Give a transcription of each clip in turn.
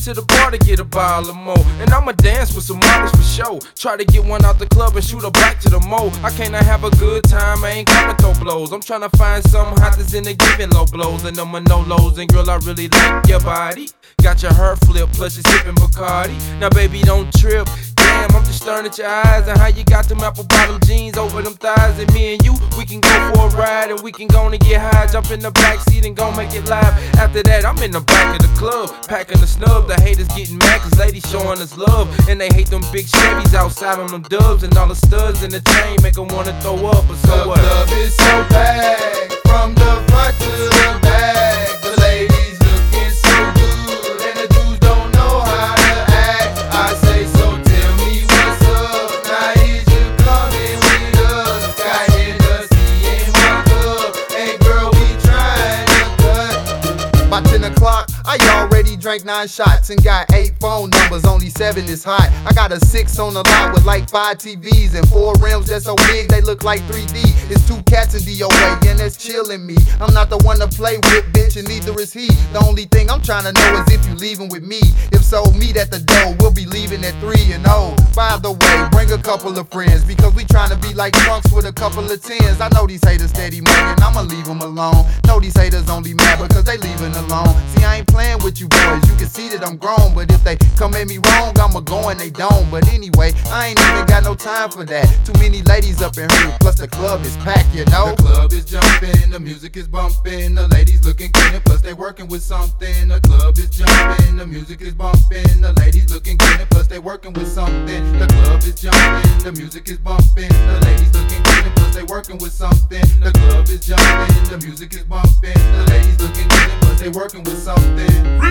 to the bar to get a bottle of more. And I'ma dance with some models for show. Try to get one out the club and shoot her back to the mo. I cannot have a good time, I ain't coming throw blows. I'm trying to find something hot that's in the giving low blows. And I'm a no-lows, and girl, I really like your body. Got your hair flip, plus you're sipping Bacardi. Now baby, don't trip. Damn, I'm just staring at your eyes and how you got them apple bottom jeans over them thighs. And me and you, we can go for a ride and we can go and get high. Jump in the back seat and go make it live. After that, I'm in the back of the club, packing the snub. The haters getting mad cause ladies showing us love. And they hate them big Chevys outside on them dubs. And all the studs in the chain make them wanna throw up. But so what? The club is so packed, from the front to the back. The ladies looking so good and the dudes don't know how to act. I say so, tell me what's up. Now is you coming with us? Got Hennessy in my cup. Hey girl, we trying to cut. By 10 o'clock, I already drank 9 shots and got 8 phone numbers, only 7 is hot. I got a 6 on the lot with like 5 TVs and 4 rims that's so big they look like 3D. It's 2 cats in DOA and that's chillin' me. I'm not the one to play with, bitch, and neither is he. The only thing I'm trying to know is if you leaving with me. If so, meet at the door, we'll be leaving at 3 and 0. By the way, bring a couple of friends because we trying to be like drunks with a couple of tens. I know these haters steady mugging, I'ma leave them alone. Know these haters only mad because they leaving alone. See, I ain't playing with you boys, you can see that I'm grown. But if they come at me wrong, I'ma go and they don't. But anyway, I ain't even got no time for that. Too many ladies up in here, plus the club is packed, you know. The club is jumping, the music is bumping, the ladies looking good and plus they working with something. The club is jumping, the music is bumping, the ladies looking good and plus they working with something. The club is jumping, the music is bumping, the ladies looking good and plus they working with something. The club is jumping, the music is bumping, the ladies looking good and plus they working with something.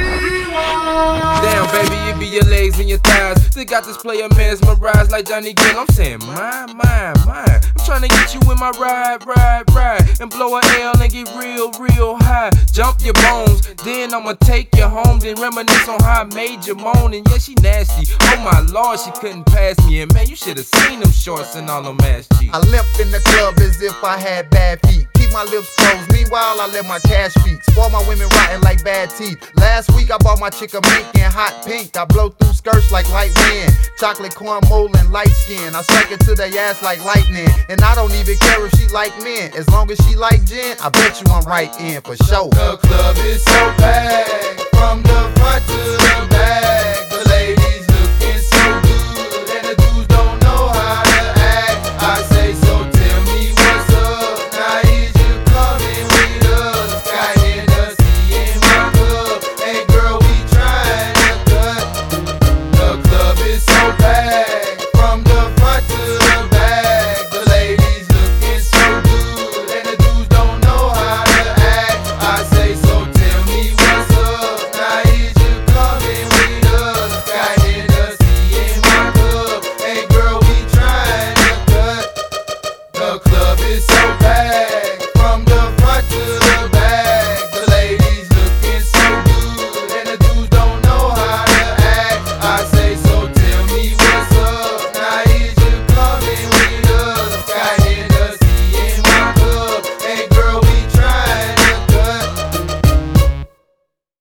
Damn, baby, it be your legs and your thighs. They got this player mesmerized like Johnny Gill. I'm saying, mine. I'm trying to get you in my ride. And blow a L and get real high. Jump your bones, then I'ma take you home. Then reminisce on how I made you moan. And yeah, she nasty. Oh my lord, she couldn't pass me. And man, you should've seen them shorts and all them ass cheeks. I limp in the club as if I had bad feet. Keep my lips closed, meanwhile I let my cash speak. Spoil my women rotten like bad teeth. Last week I bought my chick a mink in hot pink. I blow through skirts like light wind. Chocolate corn mold and light skin. I strike it to their ass like lightning. And I don't even care if she like men. As long as she like gin, I bet you I'm right in for sure. The club is so packed, from the front to the